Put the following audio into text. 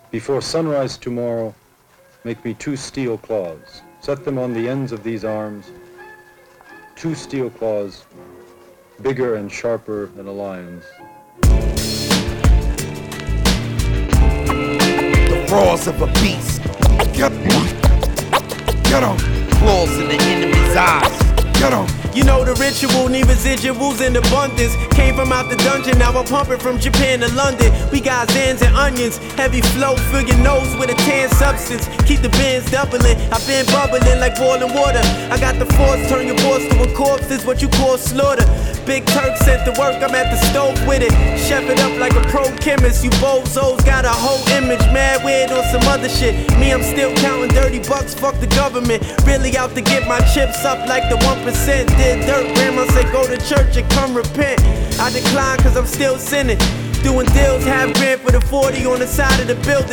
Before sunrise tomorrow, make me 2 steel claws. Set them on the ends of these arms. 2 steel claws, bigger and sharper than a lion's. The roars of a beast. Get on. Claws in the enemy's eyes. Get on. You know the ritual, need residuals in abundance. Came from out the dungeon, now I'm pumping from Japan to London. We got Zans and onions, heavy flow, fill your nose with a tan substance. Keep the bins doubling, I've been bubbling like boiling water. I got the force, turn your boss to a corpse, this what you call slaughter. Big Turk sent to work, I'm at the stove with it. Chef it up like a pro chemist, you bozos got a whole image. Mad weird on some other shit. Me, I'm still counting dirty bucks, fuck the government. Really out to get my chips up like the 1%. Did dirt, grandma say go to church and come repent. I decline cause I'm still sinning. Doing deals, half grand for the 40 on the side of the building.